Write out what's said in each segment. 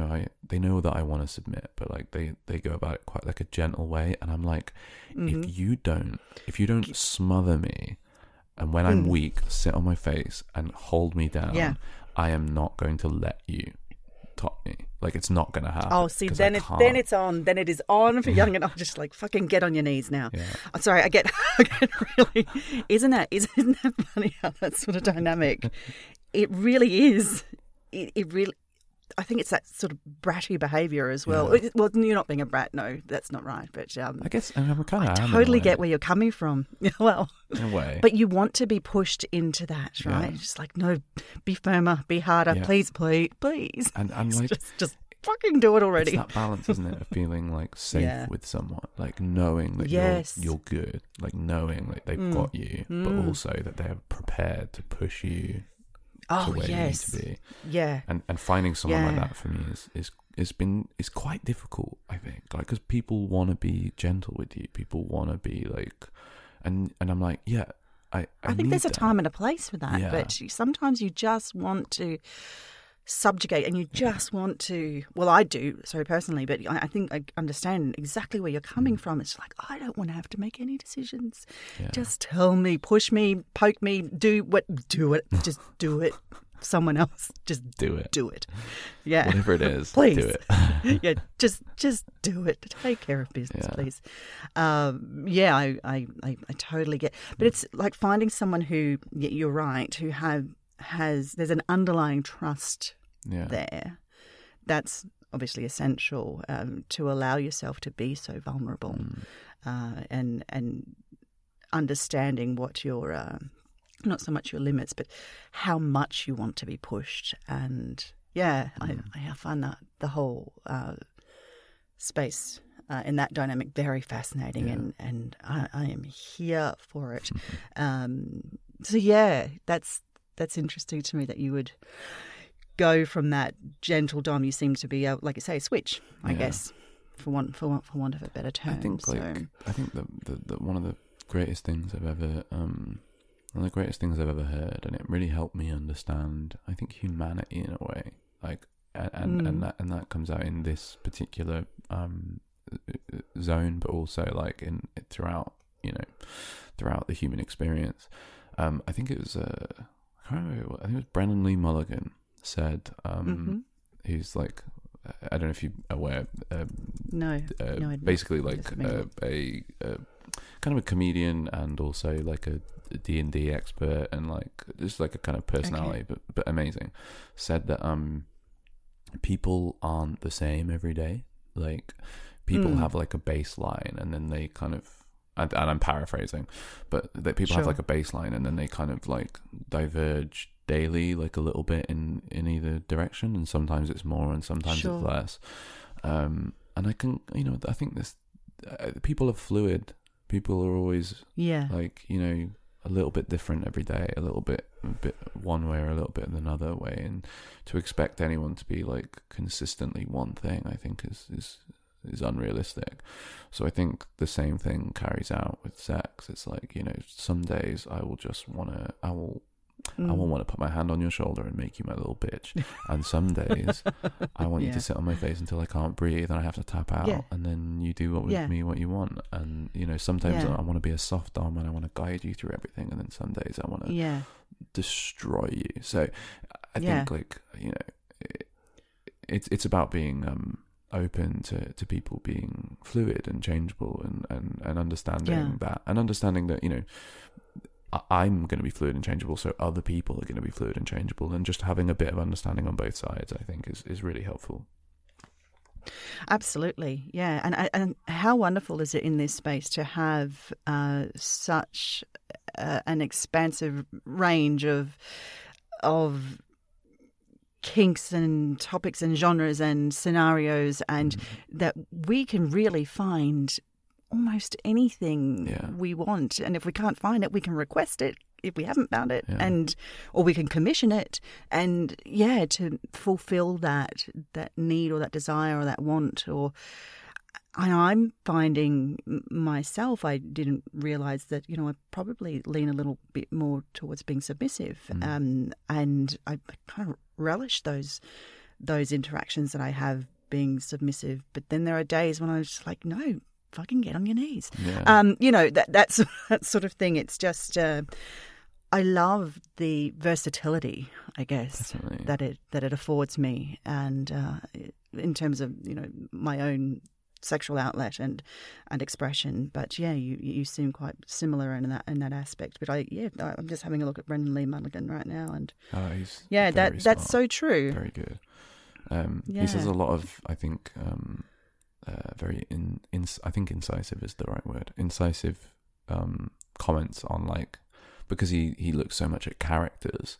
they know that I want to submit, but like they go about it quite like a gentle way, and I'm like, if you don't smother me, and when I'm weak, sit on my face and hold me down, I am not going to let you top me. Like, it's not going to happen. Oh, see, then it's on. Then it is on for young, and I'm just like, fucking get on your knees now. Yeah. I'm sorry, I get really. Isn't that funny how that sort of dynamic? It really is. It really. I think it's that sort of bratty behaviour as well. Yeah. Well, you're not being a brat. No, that's not right. But I guess I'm kind of. I totally get where you're coming from. Well, in a way. But you want to be pushed into that, right? Yeah. Just like, no, be firmer, be harder, please. And like, just fucking do it already. It's that balance, isn't it, of feeling like safe with someone, like knowing that you're good, like knowing that they've got you, but also that they're prepared to push you. To where you need to be. Yeah. And finding someone like that for me is quite difficult, I think. Like, because people want to be gentle with you. People want to be like, and I'm like, I think there's a time and a place for that. Yeah. But sometimes you just want to subjugate, and you just want to. Well, I do, sorry, personally, but I think I understand exactly where you're coming from. It's like, I don't want to have to make any decisions. Yeah. Just tell me, push me, poke me, do it, just do it. Someone else, just do it. Yeah, whatever it is, please do it. Yeah, just do it. Take care of business, please. I totally get. But it's like finding someone who, you're right, who there's an underlying trust there. That's obviously essential to allow yourself to be so vulnerable, and understanding what your not so much your limits, but how much you want to be pushed. And I find that the whole space in that dynamic very fascinating, and I am here for it. That's interesting to me that you would go from that gentle dom. You seem to be, like you say, switch, I guess, for want of a better term. I think the one of the greatest things I've ever one of the greatest things I've ever heard, and it really helped me understand, I think, humanity in a way, like, and that comes out in this particular zone, but also like throughout the human experience. I think it was I can't remember. I think it was Brennan Lee Mulligan said, who's like, I don't know if you're aware. Basically like a kind of a comedian and also like a D&D expert, and like just like a kind of personality, but amazing. Said that people aren't the same every day. Like, people have like a baseline, and then they kind of, and I'm paraphrasing, but that people have like a baseline, and then they kind of like diverge daily, like a little bit in either direction, and sometimes it's more and sometimes it's less. And I can, I think this, people are fluid. People are always like, a little bit different every day, a bit one way or a little bit another way, and to expect anyone to be like consistently one thing, I think is unrealistic. So I think the same thing carries out with sex. It's like, some days I will want to put my hand on your shoulder and make you my little bitch, and some days I want you to sit on my face until I can't breathe and I have to tap out, and then you do with me what you want. And sometimes I want to be a soft dom and I want to guide you through everything, and then some days I want to destroy you. So I think it's about being open to people being fluid and changeable, and understanding that, and understanding that I'm going to be fluid and changeable, so other people are going to be fluid and changeable, and just having a bit of understanding on both sides, I think, is really helpful. Absolutely, yeah. And how wonderful is it in this space to have such an expansive range of kinks and topics and genres and scenarios, and that we can really find almost anything we want, and if we can't find it, we can request it if we haven't found it, or we can commission it, and to fulfill that need or that desire or that want. Or I'm finding myself, I didn't realize that I probably lean a little bit more towards being submissive, and I kind of relish those interactions that I have being submissive. But then there are days when I'm just like, no, fucking get on your knees. Yeah. That's that sort of thing. It's just I love the versatility, I guess, Definitely. that it affords me, and in terms of my own sexual outlet and expression. But yeah, you seem quite similar in that aspect. But I'm just having a look at Brendan Lee Mulligan right now, and he's that's smart. so true. Very good. He says a lot of, I think, very I think incisive is the right word. Incisive comments on, like, because he looks so much at characters.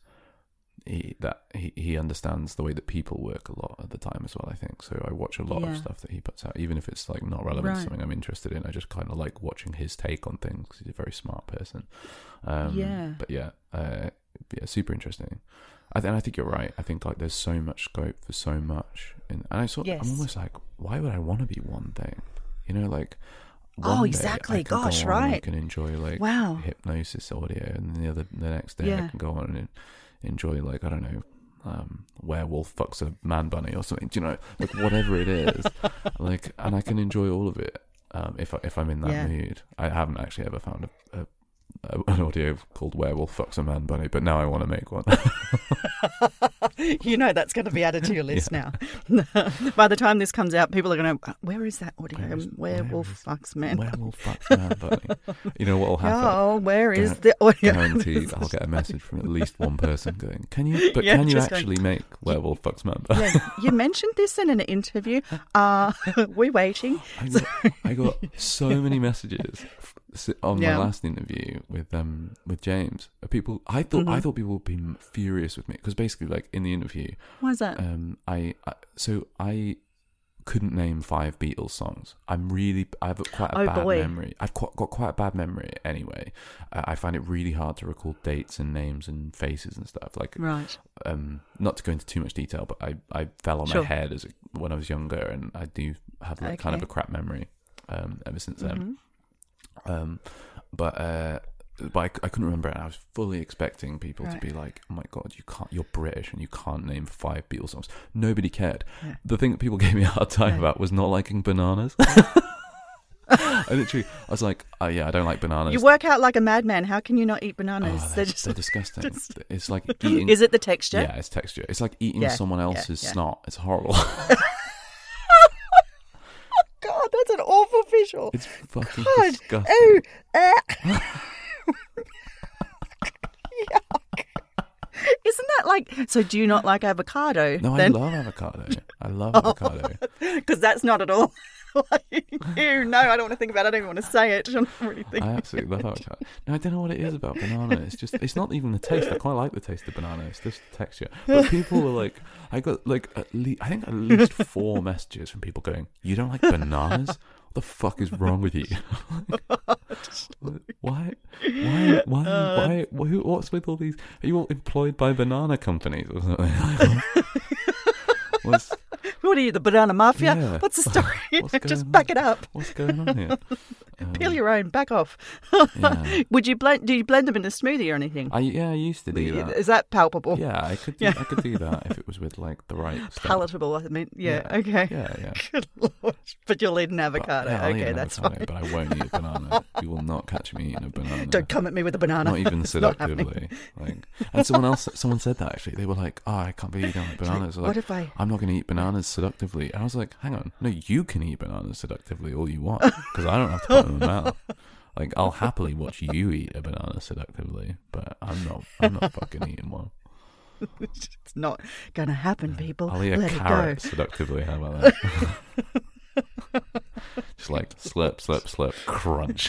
He understands the way that people work a lot at the time as well, I think. So I watch a lot of stuff that he puts out, even if it's like not relevant to something I'm interested in. I just kind of like watching his take on things because he's a very smart person. But super interesting. I think you're right. I think like there's so much scope for so much, and I'm almost like, why would I want to be one thing? Like. Exactly. I can Gosh, go on and right. I can enjoy like hypnosis audio, and the next day I can go on and enjoy, like, I don't know, werewolf fucks a man bunny or something. Do you know, like whatever it is, like, and I can enjoy all of it if I'm in that mood. I haven't actually ever found an audio called Werewolf Fucks a Man Bunny, but now I want to make one. That's going to be added to your list now. By the time this comes out, people are going to, where is that audio? Werewolf Fucks Man Bunny. Werewolf Fucks Man Bunny. You know what will happen? Oh, where is the audio? Guaranteed I'll get a message from at least one person going, can you actually make Werewolf Fucks Man Bunny? Yeah, you mentioned this in an interview. We're waiting. I got so many messages on my last interview with James. People, I thought people would be furious with me because basically, like, in the interview, why is that? I couldn't name 5 Beatles songs. I've quite a bad memory. I've got quite a bad memory anyway. I find it really hard to recall dates and names and faces and stuff. Like, right. Not to go into too much detail, but I fell on my head when I was younger, and I do have kind of a crap memory ever since then. But I couldn't remember it. I was fully expecting people to be like, "Oh my god, you're British and you can't name 5 Beatles songs." Nobody cared. Yeah. The thing that people gave me a hard time about was not liking bananas. I was like, "Oh yeah, I don't like bananas." You work out like a madman. How can you not eat bananas? They're disgusting. It's like eating. Is it the texture? Yeah, it's texture. It's like eating someone else's snot. It's horrible. God, that's an awful visual. It's fucking disgusting. Oh, yuck. Isn't that like... So do you not like avocado? No, then? I love avocado. I love avocado. Because that's not at all... Ew, no, I don't want to think about it. I don't even want to say it. I'm really thinking. I absolutely love avocado. No, I don't know what it is about banana. It's not even the taste. I quite like the taste of banana. It's just the texture. But people were like, I got like at least 4 messages from people going, "You don't like bananas? What the fuck is wrong with you?" Why? What's with all these? Are you all employed by banana companies or something? What are you, the banana mafia? Yeah. What's the story? Just back it up. What's going on here? Peel your own. Back off. Yeah. Do you blend them in a smoothie or anything? I used to do that. Is that palpable? Yeah, I could do that if it was with like the right stuff. Palatable. I mean, okay. Yeah. Good Lord. But you'll eat an avocado. Okay, that's avocado, fine. But I won't eat a banana. You will not catch me eating a banana. Don't come at me with a banana. Not even seductively. And someone said that actually. They were like, "Oh, I can't believe you don't like bananas." What if I'm not going to eat bananas seductively. And I was like, "Hang on, no, you can eat bananas seductively all you want because I don't have to put them in my mouth. Like, I'll happily watch you eat a banana seductively, but I'm not fucking eating one." It's not going to happen, people. I'll eat a carrot seductively. How about that? Just like slurp, slurp, slurp, crunch.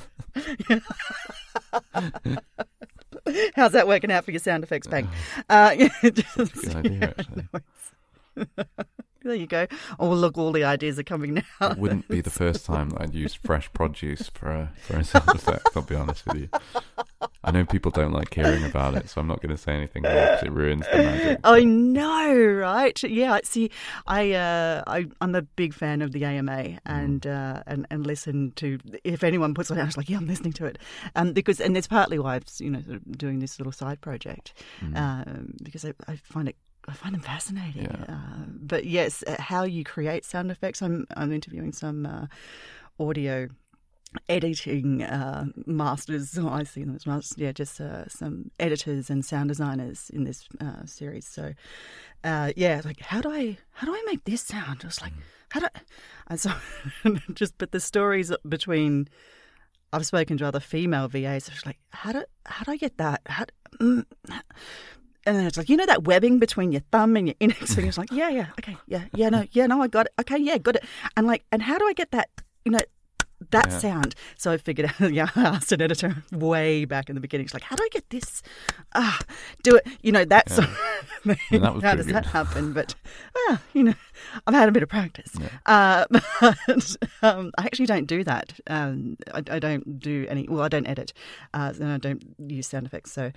How's that working out for your sound effects bank? That's a good idea, actually. There you go. Oh, look, all the ideas are coming now. It wouldn't be the first time that I'd used fresh produce for a sound effect, I'll be honest with you. I know people don't like hearing about it, so I'm not going to say anything because it ruins the magic. I know, right? Yeah, see, I'm a big fan of the AMA and listen to, if anyone puts one out, I was like, yeah, I'm listening to it. Because that's partly why I'm sort of doing this little side project, because I find it find them fascinating. Yeah. But yes, how you create sound effects. I'm interviewing some audio editing masters. I see them as masters. Yeah, just some editors and sound designers in this series. So, like how do I make this sound? I was like, and so but the stories between. I've spoken to other female VAs. So it's like, how do I get that? And then it's like, that webbing between your thumb and your index finger. It's like, okay, no, I got it. Okay, yeah, got it. And how do I get that, that sound? So I figured out, I asked an editor way back in the beginning. It's like, how do I get this? Do it. That sort of thing. How does that happen? But, I've had a bit of practice. Yeah. But I actually don't do that. I don't do I don't edit. And I don't use sound effects. So,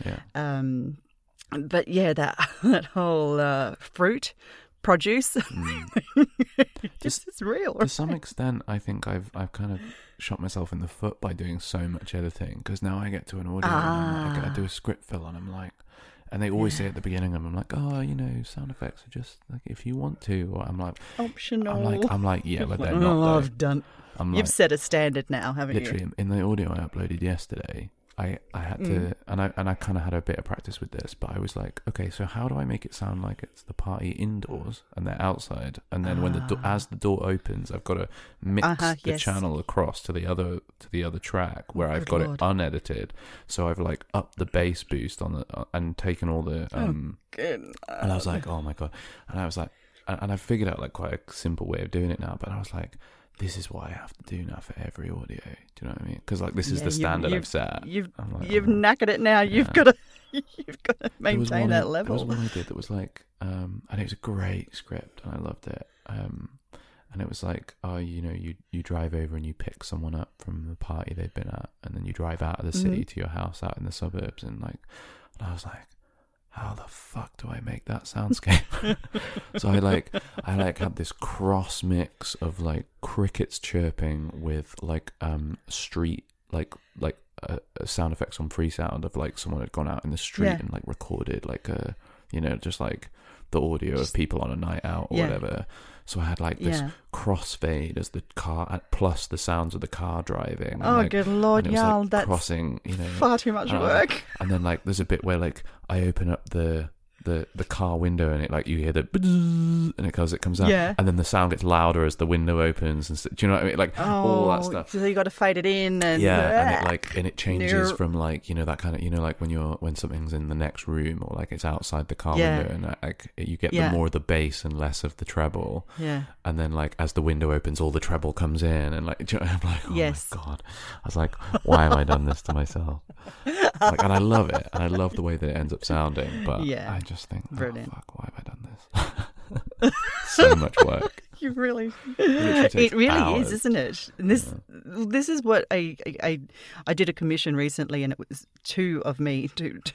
but yeah, that whole fruit produce it's real. To some extent, I think I've kind of shot myself in the foot by doing so much editing, because now I get to an audio and I do a script fill and I'm like, and they always say at the beginning, I'm like, sound effects are just like if you want to, or I'm like optional. I'm like, yeah, but they're not. I've done. You've set a standard now, haven't you? Literally, in the audio I uploaded yesterday, I had to, and I kind of had a bit of practice with this, but I was like, okay, so how do I make it sound like it's the party indoors and they're outside, and then when as the door opens, I've got to mix the channel across to the other track where I've got it unedited, so I've like upped the bass boost on the and taken all the and I was like, oh my god, and I was like, and I figured out like quite a simple way of doing it now, but I was like, this is what I have to do now for every audio. Do you know what I mean? Because like this is the standard I've set. You've knackered it now. You've got to maintain that level. There was one I did that was like, and it was a great script, and I loved it. And it was like, you drive over and you pick someone up from the party they've been at, and then you drive out of the city to your house out in the suburbs, and I was like, how the fuck do I make that soundscape? So I had this cross mix of like crickets chirping with like street sound effects on Freesound of like someone had gone out in the street and like recorded like a just like the audio of people on a night out or whatever. So I had like this crossfade as the car plus the sounds of the car driving. Oh, like, good Lord, y'all, that's crossing, far too much work. And then like there's a bit where like I open up the car window and it like you hear the and it comes out, and then the sound gets louder as the window opens and do you know what I mean, like all that stuff. So you got to fade it in and and it changes from like that kind of like when something's in the next room or like it's outside the car window and like you get the more of the bass and less of the treble, and then like as the window opens all the treble comes in and like I'm like, oh my god, I was like, why have I done this to myself? Like, and I love it, and I love the way that it ends up sounding, but I just think, brilliant. Oh fuck, why have I done this? So much work. You really, it really hours. Is, isn't it? And this is what I did a commission recently, and it was two of me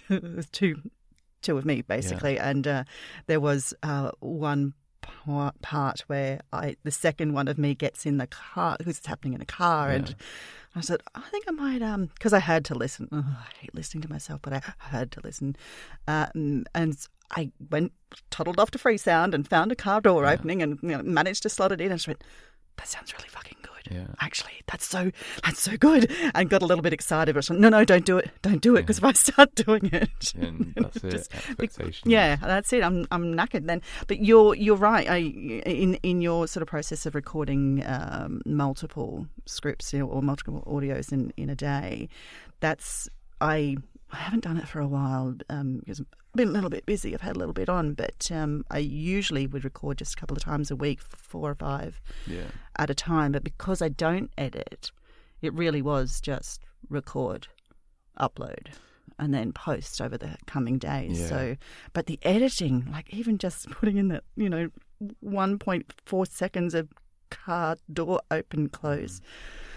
basically, and there was one part where the second one of me gets in the car because it's happening in a car, and I said, I think I might, because I had to listen. Oh, I hate listening to myself, but I had to listen. And I toddled off to Freesound and found a car door opening and managed to slot it in. And just went, that sounds really fucking good. Yeah. Actually, that's so good. And got a little bit excited. But I said, no, don't do it. Don't do it, because if I start doing it, and that's it. Expectations. That's it. I'm knackered then. But you're right. In your sort of process of recording multiple scripts or multiple audios in a day, I haven't done it for a while because I've been a little bit busy. I've had a little bit on, but I usually would record just a couple of times a week, 4 or 5 at a time. But because I don't edit, it really was just record, upload, and then post over the coming days. Yeah. So, but the editing, like even just putting in that, 1.4 seconds of car door open close.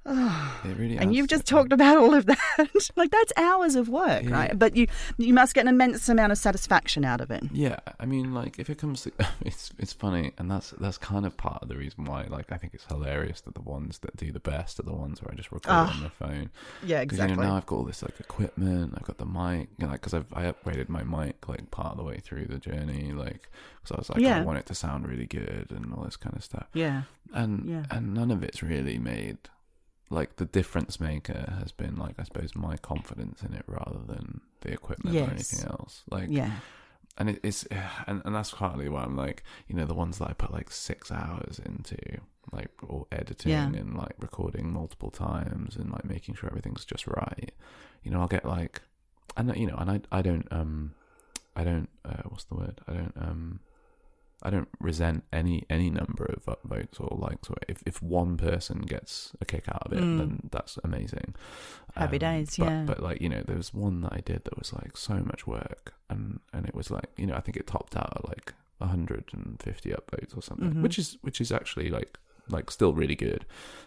It really and you've just talked about all of that. Like, that's hours of work, right? But you must get an immense amount of satisfaction out of it. Yeah, I mean, like, if it comes to it's funny, and that's kind of part of the reason why, like, I think it's hilarious that the ones that do the best are the ones where I just record on my phone. Yeah, exactly. Because now I've got all this like equipment, I've got the mic, like, because I upgraded my mic like part of the way through the journey, like, because I was like, I want it to sound really good and all this kind of stuff. Yeah, and none of it's really made. Like, the difference maker has been, like, I suppose, my confidence in it rather than the equipment or anything else. Like, and it's and that's partly why I'm like, you know, the ones that I put like 6 hours into, like, or editing and like recording multiple times and like making sure everything's just right. You know, I'll get like, and you know, and I don't what's the word? I don't resent any number of upvotes or likes. Or if one person gets a kick out of it, then that's amazing. Happy days, But like, you know, there was one that I did that was like so much work, and it was like, you know, I think it topped out at like 150 upvotes or something, which is actually like still really good.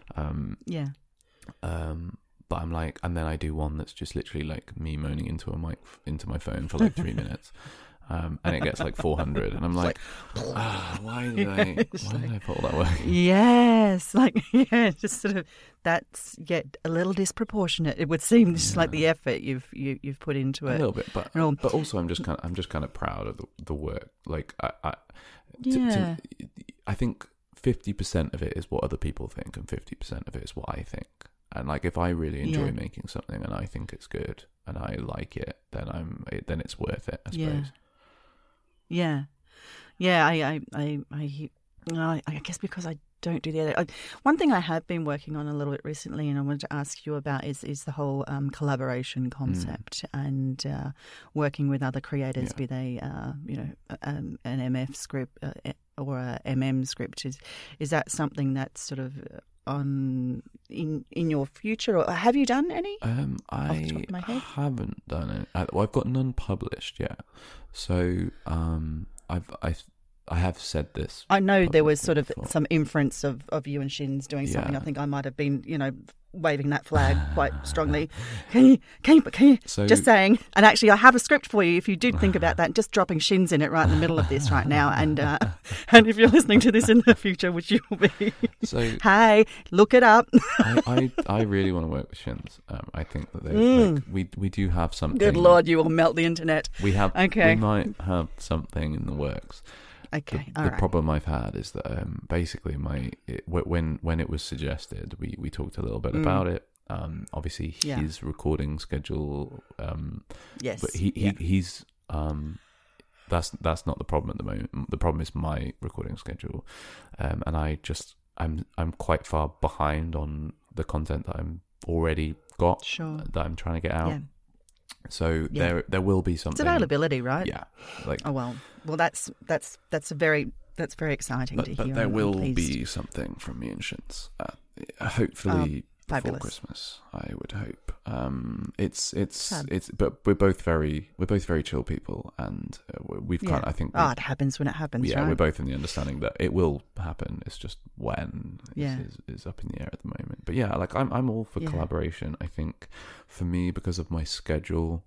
But I'm like, and then I do one that's just literally like me moaning into my phone for like 3 minutes. And it gets like 400, and I'm like, why did I put all that work? Yes, like, just sort of, that's a little disproportionate. It would seem, just like the effort you've put into it. A little bit, but also I'm just kind of proud of the work. Like, I think 50% of it is what other people think, and 50% of it is what I think. And like, if I really enjoy making something and I think it's good and I like it, then it's worth it, I suppose. Yeah. I guess because I don't do the other. One thing I have been working on a little bit recently, and I wanted to ask you about, is the whole collaboration concept and working with other creators, be they an MF script or a MM script. Is that something that's sort of in your future, or have you done any? I haven't done it. Well, I've got none published yet, so I have said this. I know there was sort of some inference of you and Shins doing something. I think I might have been, waving that flag quite strongly. Can you just saying? And actually, I have a script for you if you did think about that. Just dropping Shins in it right in the middle of this right now. And if you're listening to this in the future, which you will be, hey, look it up. I really want to work with Shins. I think that we do have something. Good Lord, you will melt the internet. We have. Okay. We might have something in the works. Okay. The problem I've had is that basically when it was suggested, we talked a little bit about it. Obviously, his recording schedule. Yes. But he's that's not the problem at the moment. The problem is my recording schedule, and I'm quite far behind on the content that I'm already got that I'm trying to get out. Yeah. So there will be something. It's availability, right? Yeah. Well, that's very exciting to hear. But there will be something from me and Shins. Hopefully before Christmas, I would hope. But we're both very chill people, and we've kind of, I think. It happens when it happens. Yeah, right? We're both in the understanding that it will happen. It's just when is up in the air at the moment. But yeah, like I'm all for collaboration. I think for me, because of my schedule,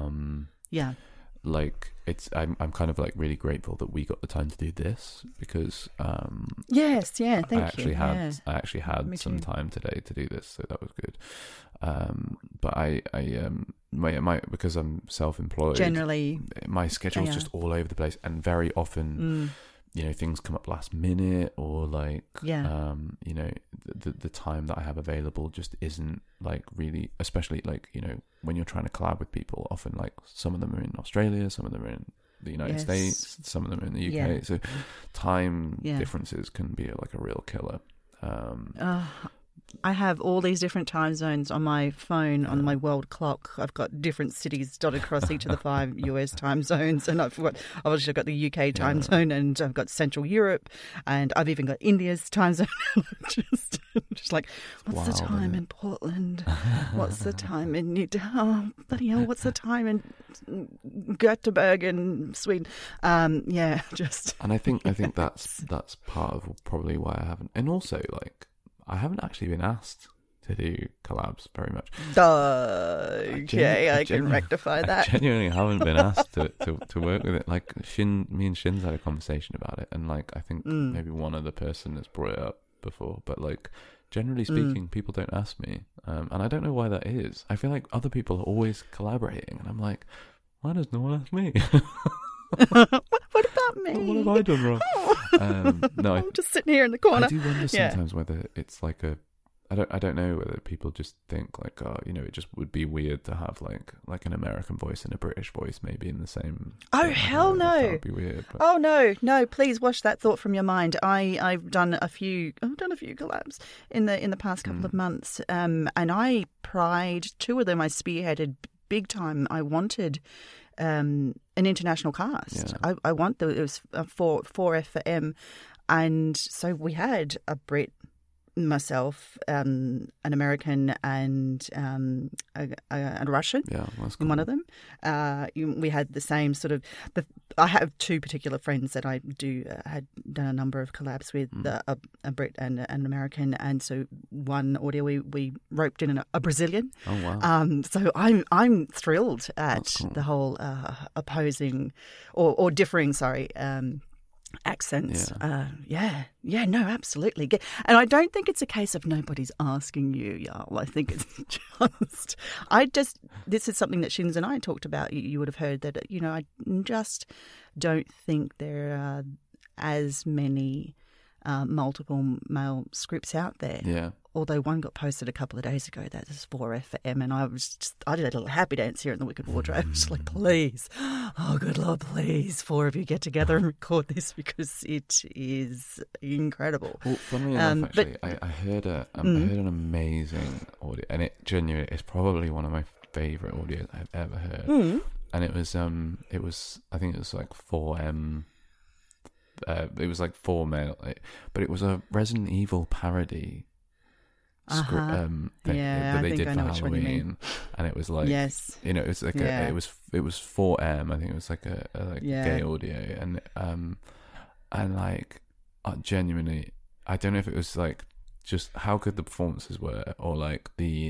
like I'm kind of like really grateful that we got the time to do this, because thank you. I actually had some time today to do this, so that was good. But I because I'm self-employed, generally my schedule's just all over the place, and very often things come up last minute, or like the time that I have available just isn't like really, especially like when you're trying to collab with people, often like some of them are in Australia, some of them are in the United States, some of them are in the UK, so time differences can be like a real killer. I have all these different time zones on my phone, on my world clock. I've got different cities dotted across each of the 5 US time zones, and I've got the UK time zone, and I've got Central Europe, and I've even got India's time zone. just like, what's the time in Portland? What's the time in bloody hell, what's the time in Göteborg in Sweden? And I think that's part of probably why I haven't, and also like, I haven't actually been asked to do collabs very much. Okay, I can rectify that. I genuinely haven't been asked to work with it. Like me and Shin's had a conversation about it, and like I think maybe one other person has brought it up before, but like generally speaking, people don't ask me, and I don't know why that is. I feel like other people are always collaborating, and I'm like, why does no one ask me? What about me? What have I done wrong? No, I'm just sitting here in the corner. I do wonder sometimes whether it's like I don't know whether people just think like, oh, you know, it just would be weird to have like an American voice and a British voice maybe in the same. Oh, hell no! That would be weird. But... Oh no! Please wash that thought from your mind. I've done a few collabs in the past couple of months, and I pride 2 of them. I spearheaded big time. I wanted an international cast. Yeah. I want it was for 4FM, and so we had a Brit, myself, an American, and a Russian. Yeah, that's cool. In one of them. We had the same sort of. I have 2 particular friends that I had done a number of collabs with, a Brit and an American, and so one audio we roped in a Brazilian. Oh wow! So I'm thrilled at the whole opposing or differing. Sorry. Accents. No, absolutely. And I don't think it's a case of nobody's asking you, y'all. I think it's this is something that Shins and I talked about. You would have heard that, you know, I just don't think there are as many multiple male scripts out there. Yeah. Although one got posted a couple of days ago, that is 4FM, and I did a little happy dance here in the Wicked Wardrobe. Just like, please, oh good Lord, please, 4 of you get together and record this because it is incredible. Well, funnily enough, actually, I heard I heard an amazing audio, and it genuinely is probably one of my favourite audios I've ever heard. And it was I think it was like 4M. It was like 4 male, but it was a Resident Evil parody. Script, that they did for Halloween, and it was like, you know, it's like it was 4M. I think it was like a gay audio, and like genuinely, I don't know if it was like just how good the performances were, or like the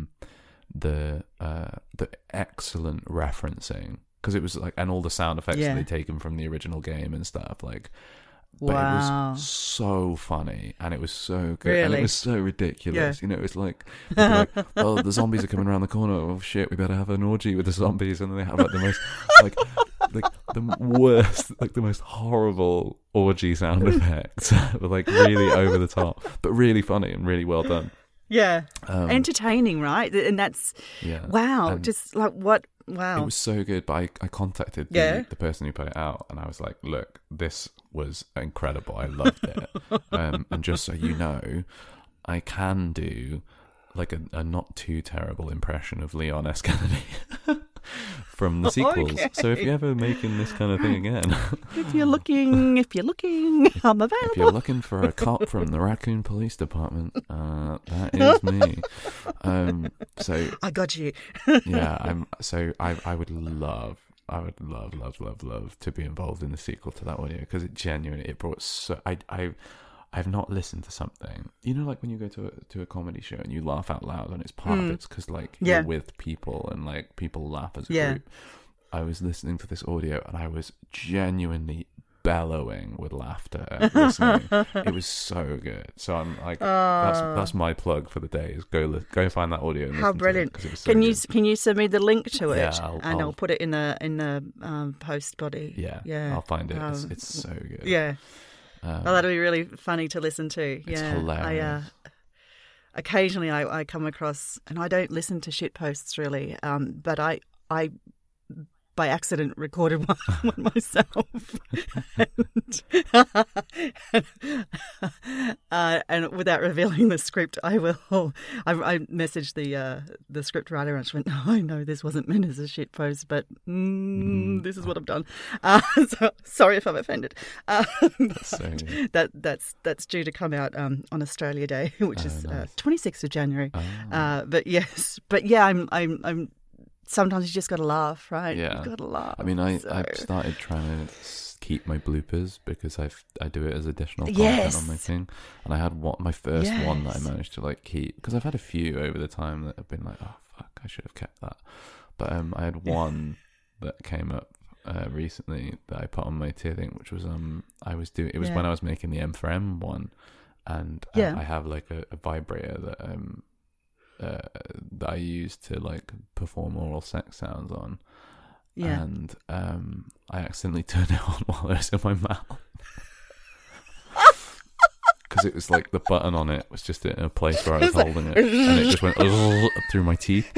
excellent referencing, because it was like, and all the sound effects that they'd taken from the original game and stuff like. But it was so funny, and it was so good, and it was so ridiculous. You know, it was like, oh, the zombies are coming around the corner. Oh shit, we better have an orgy with the zombies, and then they have like the most, like the worst, like the most horrible orgy sound effects, like really over the top, but really funny and really well done. Yeah, entertaining, right? And that's wow, and just like what. Wow. It was so good, but I contacted the person who put it out, and I was like, look, this was incredible. I loved it. And just so you know, I can do like a not too terrible impression of Leon S. Kennedy from the sequels. Okay. So if you're ever making this kind of thing again, if you're looking, I'm available. If you're looking for a cop from the Raccoon Police Department, that is me. So I got you. I would love to be involved in the sequel to that audio, because it brought so I've not listened to something, you know, like when you go to a comedy show and you laugh out loud, and it's part of it's because like you're with people and like people laugh as a group. I was listening to this audio and I was genuinely bellowing with laughter listening. It was so good. So I'm like, that's my plug for the day, is go find that audio. And how brilliant! It so can you send me the link to it? Yeah, I'll put it in the post body. Yeah, I'll find it. It's so good. Yeah. That'll be really funny to listen to. It's hilarious. Occasionally I come across, and I don't listen to shit posts really, but I by accident recorded one myself, and without revealing the script, I messaged the script writer, and she went, "No, I know this wasn't meant as a shit post, but this is what I've done. So sorry if I've offended." That's due to come out on Australia Day, which is nice. 26th of January. But sometimes you just got to laugh, right? Yeah. You've got to laugh. I mean, I've started trying to keep my bloopers because I do it as additional content on my thing. And I had my first one that I managed to like keep, because I've had a few over the time that have been like, oh fuck, I should have kept that. But I had one that came up recently that I put on my tier thing, which was when I was making the M4M one, and I have like a vibrator that I use to like perform oral sex sounds on. Yeah. And I accidentally turned it on while it was in my mouth. Because it was like the button on it was just in a place where I was holding it, and it just went through my teeth.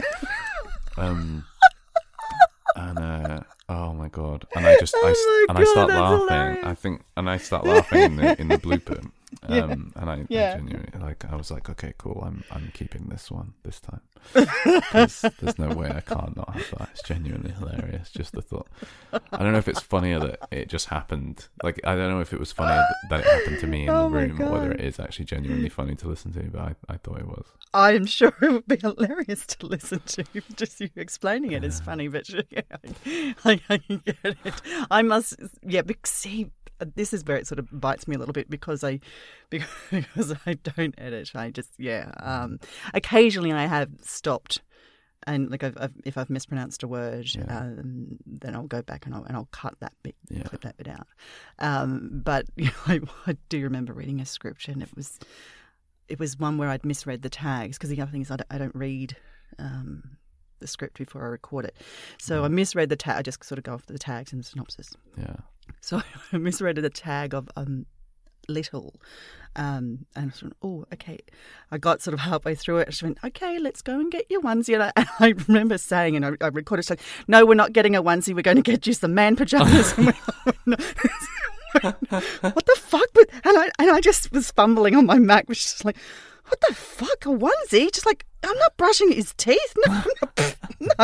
Oh my god! And I start laughing. Hilarious. I start laughing in the blooper. And I genuinely, like, I was like, okay, cool. I'm keeping this one this time. There's no way I can't not have that. It's genuinely hilarious. Just the thought. I don't know if it's funnier that it just happened. Like, I don't know if it was funnier that it happened to me in the room, or whether it is actually genuinely funny to listen to. But I thought it was. I am sure it would be hilarious to listen to. Just you explaining it is funny, but I get it. I must, see. This is where it sort of bites me a little bit because I don't edit. I just occasionally I have stopped, and like if I've mispronounced a word, then I'll go back and I'll cut that bit, clip that bit out. But I do remember reading a script, and it was one where I'd misread the tags, because the other thing is I don't read the script before I record it, so I misread the tag. I just sort of go off the tags and the synopsis. Yeah. So I misread the tag of little, and I was like, oh, okay. I got sort of halfway through it, and she went, okay, let's go and get your onesie. And I remember saying, and I recorded, she's like, no, we're not getting a onesie. We're going to get you some man pajamas. What the fuck? And I just was fumbling on my Mac, which is like, what the fuck, a onesie? Just like, I'm not brushing his teeth. No, no.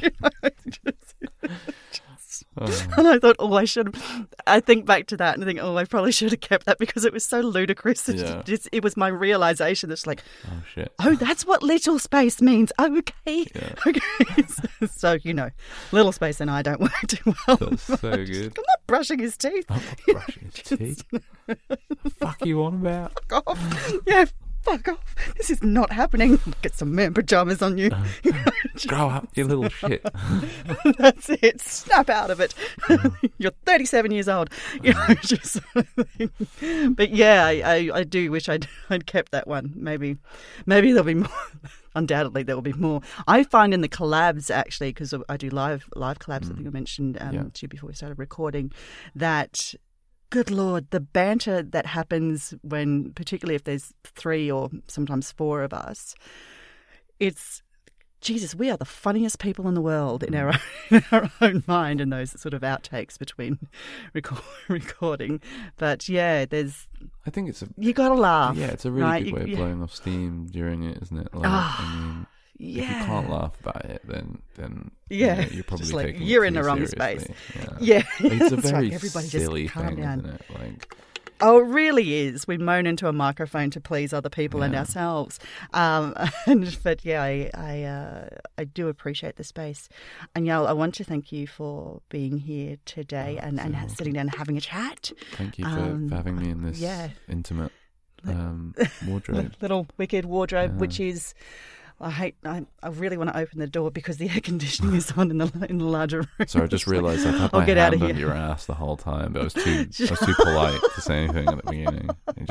And I thought, I should have. I think back to that and I think, I probably should have kept that, because it was so ludicrous. It was my realization that's like, oh shit, that's what little space means. Oh, okay. Yeah. Okay. So, little space and I don't work too well. That's so good. I'm not brushing his teeth. I'm not brushing his teeth. Fuck you on about? Fuck off. Yeah. Fuck off. This is not happening. Get some man pajamas on you. Grow up, you little shit. That's it. Snap out of it. You're 37 years old. Just but I do wish I'd kept that one. Maybe there'll be more. Undoubtedly there will be more. I find in the collabs, actually, because I do live collabs, I think I mentioned to you before we started recording, that good Lord, the banter that happens when, particularly if there's 3 or sometimes 4 of us, it's, Jesus, we are the funniest people in the world in our own mind, in those sort of outtakes between recording. But I think you got to laugh. Yeah, it's a really good way of blowing off steam during it, isn't it? Like, if you can't laugh about it, then you're probably like, taking you're in the wrong space. Yeah. It's a very silly thing, isn't it? Like, it really is. We moan into a microphone to please other people and ourselves. But I do appreciate the space. And Yael, I want to thank you for being here today and sitting down and having a chat. Thank you for having me in this intimate wardrobe. Little wicked wardrobe, which is... I really want to open the door because the air conditioning is on in the larger room. So I just realised I've had my hand on your ass the whole time, but I was too polite to say anything at the beginning.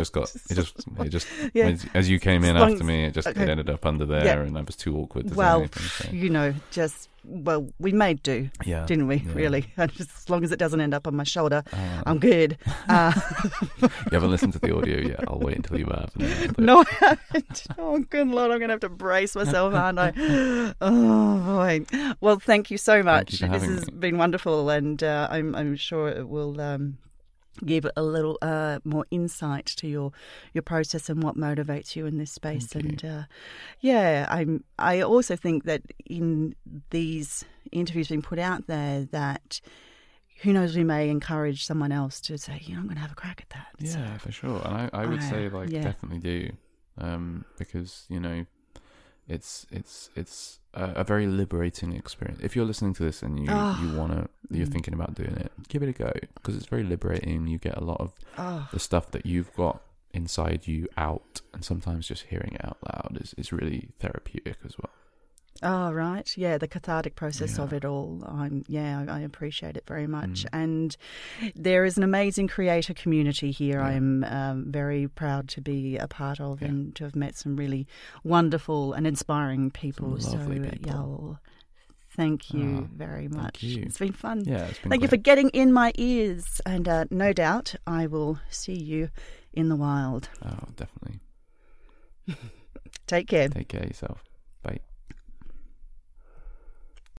As you came in after me, it ended up under there, and I was too awkward to say anything. So. We made do, didn't we, really? And just as long as it doesn't end up on my shoulder, I'm good. You haven't listened to the audio yet? I'll wait until you have. No, I haven't. Oh, good Lord, I'm going to have to brace myself, aren't I? Oh, boy. Well, thank you so much. This has been wonderful, and I'm sure it will... give a little more insight to your process and what motivates you in this space. Thank you. And I also think that in these interviews being put out there, that who knows, we may encourage someone else to say, I'm going to have a crack at that. Yeah, for sure. And I would say definitely do, because it's a very liberating experience. If you're listening to this and you're thinking about doing it, give it a go, because it's very liberating. You get a lot of the stuff that you've got inside you out, and sometimes just hearing it out loud is really therapeutic as well. Oh, right. Yeah, the cathartic process of it all. I appreciate it very much. And there is an amazing creator community here. I am very proud to be a part of and to have met some really wonderful and inspiring people. Some lovely people. Thank you very much. Thank you. It's been fun. Yeah, it's been Thank you for getting in my ears. And no doubt I will see you in the wild. Oh, definitely. Take care. Take care of yourself.